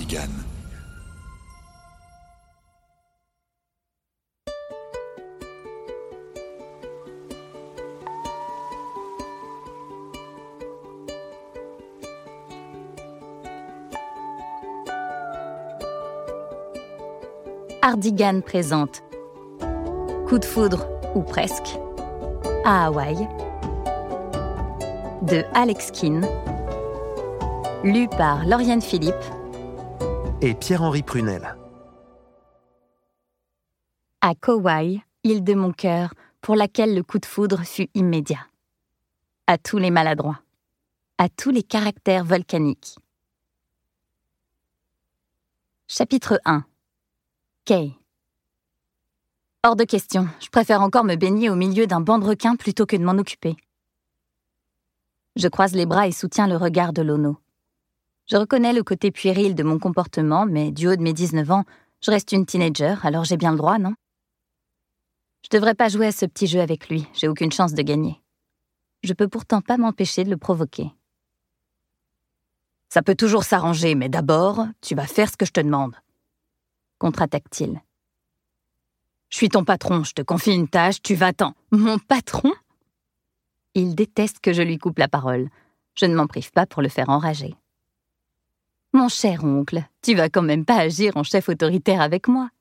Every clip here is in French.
Ardigan. Ardigan présente Coup de foudre, ou presque, à Hawaï, de Alex Keane, lu par Lauriane Philippe et Pierre-Henri Prunel. À Kauai, île de mon cœur, pour laquelle le coup de foudre fut immédiat. À tous les maladroits, à tous les caractères volcaniques. Chapitre 1. Kay. Hors de question, je préfère encore me baigner au milieu d'un banc de requins plutôt que de m'en occuper. Je croise les bras et soutiens le regard de Lono. Je reconnais le côté puéril de mon comportement, mais du haut de mes 19 ans, je reste une teenager, alors j'ai bien le droit, non? Je devrais pas jouer à ce petit jeu avec lui, j'ai aucune chance de gagner. Je peux pourtant pas m'empêcher de le provoquer. Ça peut toujours s'arranger, mais d'abord, tu vas faire ce que je te demande. Contre-attaque-t-il. Je suis ton patron, je te confie une tâche, tu vas-t'en. Mon patron? Il déteste que je lui coupe la parole. Je ne m'en prive pas pour le faire enrager. Mon cher oncle, tu vas quand même pas agir en chef autoritaire avec moi.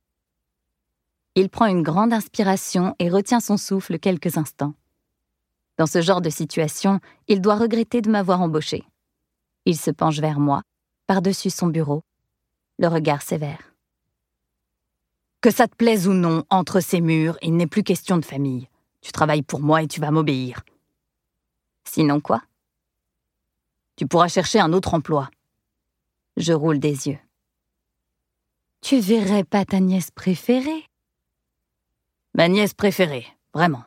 Il prend une grande inspiration et retient son souffle quelques instants. Dans ce genre de situation, il doit regretter de m'avoir embauché. Il se penche vers moi, par-dessus son bureau, le regard sévère. Que ça te plaise ou non, entre ces murs, il n'est plus question de famille. Tu travailles pour moi et tu vas m'obéir. Sinon quoi? Tu pourras chercher un autre emploi. Je roule des yeux. Tu verrais pas ta nièce préférée? Ma nièce préférée, vraiment.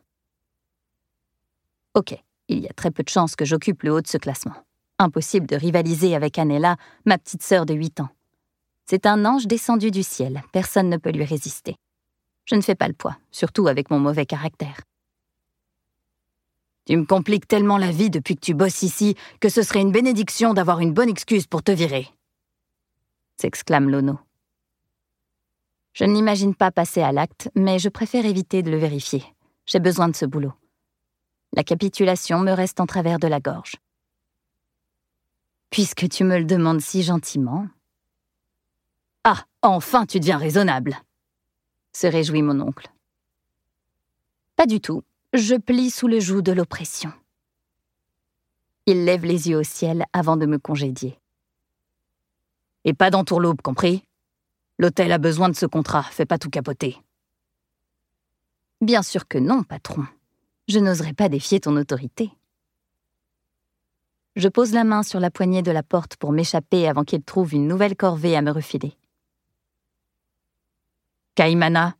Ok, il y a très peu de chances que j'occupe le haut de ce classement. Impossible de rivaliser avec Anela, ma petite sœur de 8 ans. C'est un ange descendu du ciel, personne ne peut lui résister. Je ne fais pas le poids, surtout avec mon mauvais caractère. Tu me compliques tellement la vie depuis que tu bosses ici que ce serait une bénédiction d'avoir une bonne excuse pour te virer. S'exclame Lono. Je ne l'imagine pas passer à l'acte, mais je préfère éviter de le vérifier. J'ai besoin de ce boulot. La capitulation me reste en travers de la gorge. Puisque tu me le demandes si gentiment... Ah, enfin tu deviens raisonnable, se réjouit mon oncle. Pas du tout, je plie sous le joug de l'oppression. Il lève les yeux au ciel avant de me congédier. Et pas d'entourloupe, compris? L'hôtel a besoin de ce contrat, fais pas tout capoter. Bien sûr que non, patron. Je n'oserais pas défier ton autorité. Je pose la main sur la poignée de la porte pour m'échapper avant qu'il trouve une nouvelle corvée à me refiler. Kaimana.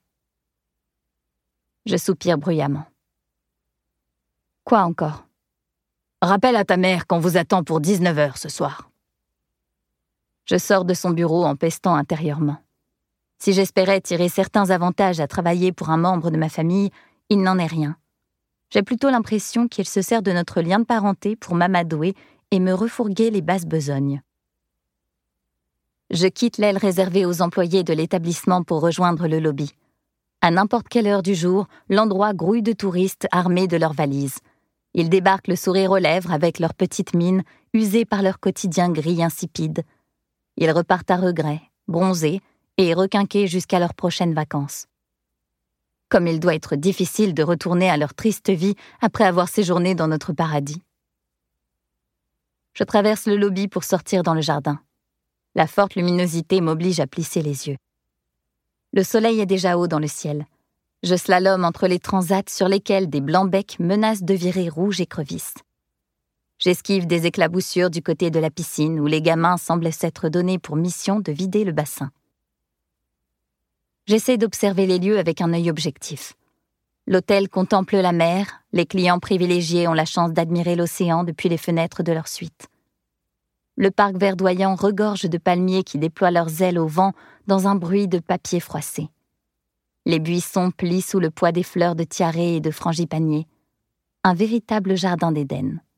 Je soupire bruyamment. Quoi encore? Rappelle à ta mère qu'on vous attend pour 19h ce soir. Je sors de son bureau en pestant intérieurement. Si j'espérais tirer certains avantages à travailler pour un membre de ma famille, il n'en est rien. J'ai plutôt l'impression qu'il se sert de notre lien de parenté pour m'amadouer et me refourguer les basses besognes. Je quitte l'aile réservée aux employés de l'établissement pour rejoindre le lobby. À n'importe quelle heure du jour, l'endroit grouille de touristes armés de leurs valises. Ils débarquent le sourire aux lèvres avec leurs petites mines, usées par leur quotidien gris insipide. Ils repartent à regret, bronzés et requinqués jusqu'à leurs prochaines vacances. Comme il doit être difficile de retourner à leur triste vie après avoir séjourné dans notre paradis. Je traverse le lobby pour sortir dans le jardin. La forte luminosité m'oblige à plisser les yeux. Le soleil est déjà haut dans le ciel. Je slalome entre les transats sur lesquels des blancs-becs menacent de virer rouges écrevisses. J'esquive des éclaboussures du côté de la piscine où les gamins semblent s'être donnés pour mission de vider le bassin. J'essaie d'observer les lieux avec un œil objectif. L'hôtel contemple la mer, les clients privilégiés ont la chance d'admirer l'océan depuis les fenêtres de leur suite. Le parc verdoyant regorge de palmiers qui déploient leurs ailes au vent dans un bruit de papier froissé. Les buissons plient sous le poids des fleurs de tiaré et de frangipanier. Un véritable jardin d'Éden.